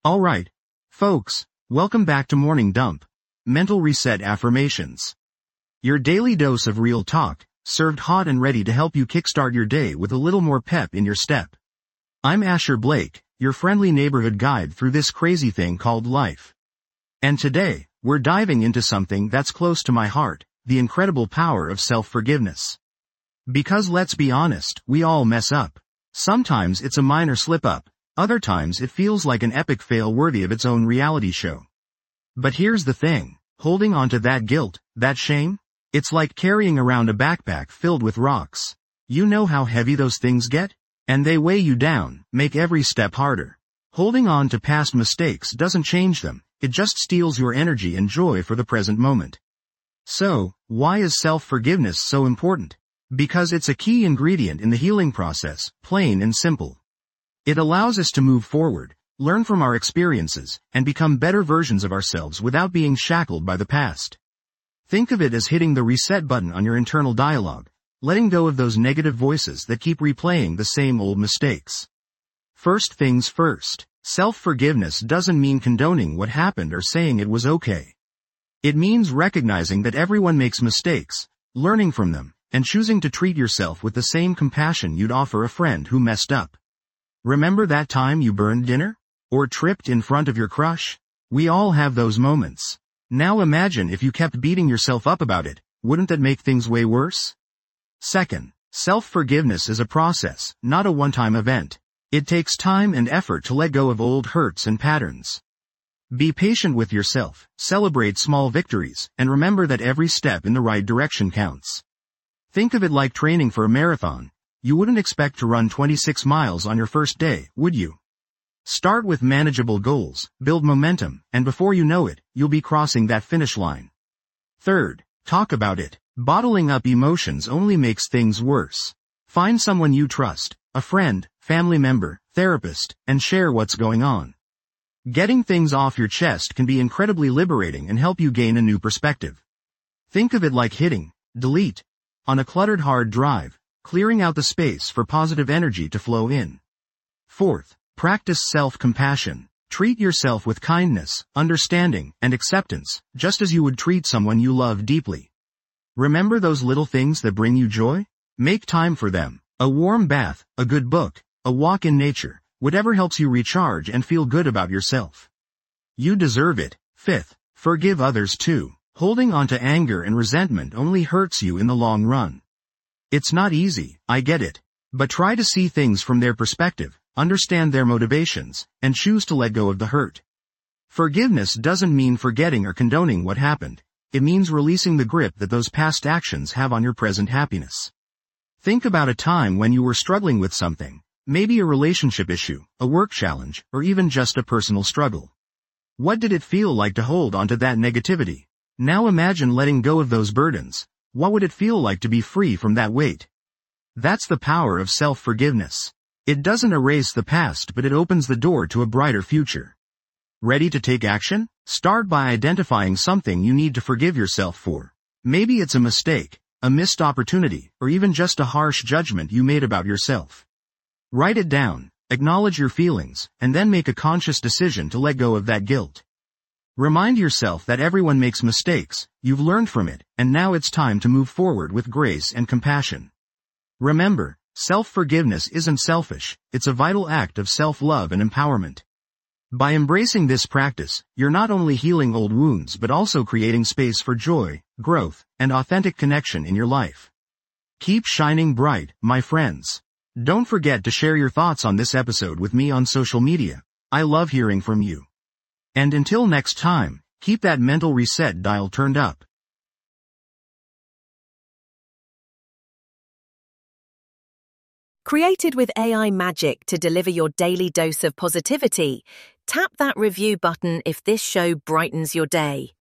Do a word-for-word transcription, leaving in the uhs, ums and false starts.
Alright, folks, welcome back to Morning Dump, Mental Reset Affirmations. Your daily dose of real talk, served hot and ready to help you kickstart your day with a little more pep in your step. I'm Asher Blake, your friendly neighborhood guide through this crazy thing called life. And today, we're diving into something that's close to my heart, the incredible power of self-forgiveness. Because let's be honest, we all mess up. Sometimes it's a minor slip-up, other times it feels like an epic fail worthy of its own reality show. But here's the thing, holding on to that guilt, that shame, it's like carrying around a backpack filled with rocks. You know how heavy those things get? And they weigh you down, make every step harder. Holding on to past mistakes doesn't change them, it just steals your energy and joy for the present moment. So, why is self-forgiveness so important? Because it's a key ingredient in the healing process, plain and simple. It allows us to move forward, learn from our experiences, and become better versions of ourselves without being shackled by the past. Think of it as hitting the reset button on your internal dialogue, letting go of those negative voices that keep replaying the same old mistakes. First things first, self-forgiveness doesn't mean condoning what happened or saying it was okay. It means recognizing that everyone makes mistakes, learning from them, and choosing to treat yourself with the same compassion you'd offer a friend who messed up. Remember that time you burned dinner? Or tripped in front of your crush? We all have those moments. Now imagine if you kept beating yourself up about it, wouldn't that make things way worse? Second, self-forgiveness is a process, not a one-time event. It takes time and effort to let go of old hurts and patterns. Be patient with yourself, celebrate small victories, and remember that every step in the right direction counts. Think of it like training for a marathon. You wouldn't expect to run twenty-six miles on your first day, would you? Start with manageable goals, build momentum, and before you know it, you'll be crossing that finish line. Third, talk about it. Bottling up emotions only makes things worse. Find someone you trust, a friend, family member, therapist, and share what's going on. Getting things off your chest can be incredibly liberating and help you gain a new perspective. Think of it like hitting delete on a cluttered hard drive, clearing out the space for positive energy to flow in. Fourth, practice self-compassion. Treat yourself with kindness, understanding, and acceptance, just as you would treat someone you love deeply. Remember those little things that bring you joy? Make time for them. A warm bath, a good book, a walk in nature, whatever helps you recharge and feel good about yourself. You deserve it. Fifth, forgive others too. Holding on to anger and resentment only hurts you in the long run. It's not easy, I get it. But try to see things from their perspective, understand their motivations, and choose to let go of the hurt. Forgiveness doesn't mean forgetting or condoning what happened. It means releasing the grip that those past actions have on your present happiness. Think about a time when you were struggling with something, maybe a relationship issue, a work challenge, or even just a personal struggle. What did it feel like to hold onto that negativity? Now imagine letting go of those burdens. What would it feel like to be free from that weight? That's the power of self-forgiveness. It doesn't erase the past, but it opens the door to a brighter future. Ready to take action? Start by identifying something you need to forgive yourself for. Maybe it's a mistake, a missed opportunity, or even just a harsh judgment you made about yourself. Write it down, acknowledge your feelings, and then make a conscious decision to let go of that guilt. Remind yourself that everyone makes mistakes, you've learned from it, and now it's time to move forward with grace and compassion. Remember, self-forgiveness isn't selfish, it's a vital act of self-love and empowerment. By embracing this practice, you're not only healing old wounds but also creating space for joy, growth, and authentic connection in your life. Keep shining bright, my friends. Don't forget to share your thoughts on this episode with me on social media. I love hearing from you. And until next time, keep that mental reset dial turned up. Created with A I magic to deliver your daily dose of positivity, tap that review button if this show brightens your day.